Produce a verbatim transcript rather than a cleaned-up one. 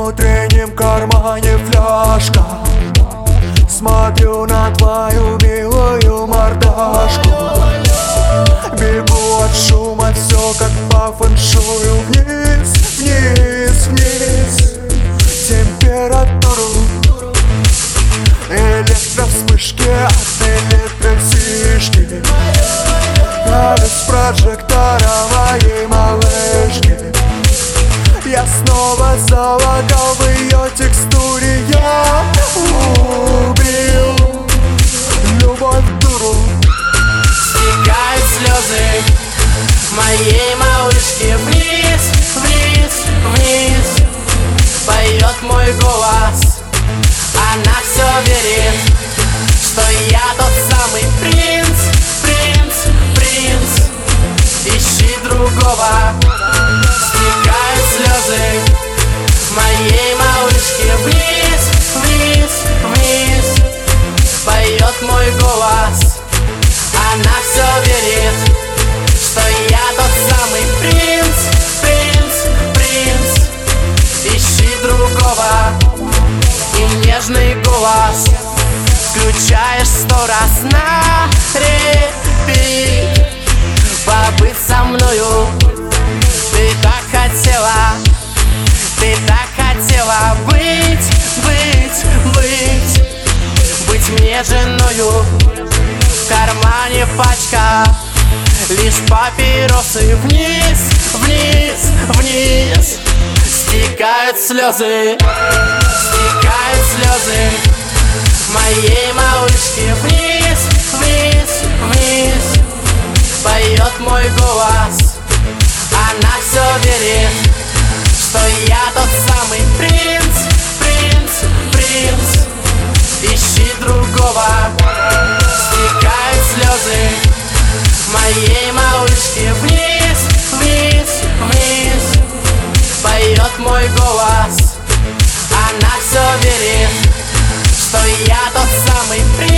внутреннем кармане фляжка. Смотрю на твою милую мордашку. Бегу от шума, все как по фэншую. Вниз, вниз, вниз температуру. Электровспышки от электросишки. Я без прожектора моей малышки. Я снова залагал в ее текстуре. Я убил любовь дуру. Стекают слезы моей малышки вниз, вниз, вниз. Поет мой голос, она все верит, что я тот самый принц, принц, принц. Ищи другого. Стекают слезы моей малышки вниз, вниз, вниз. Поет мой голос, она все верит, что я тот самый принц, принц, принц. Ищи другого. И нежный голос включаешь сто раз на репит. Побыть со мною ты так хотела, ты так хотела быть, быть, быть, быть мне женою. В кармане пачка, лишь папиросы. Вниз, вниз, вниз стекают слезы, стекают слезы моей малышки вниз, вниз, вниз. Поет мой голос, она все верит, что я тот самый принц, принц, принц. Ищи другого. Стекают слезы моей малышки вниз, вниз, вниз. Поет мой голос, она все верит, что я тот самый принц.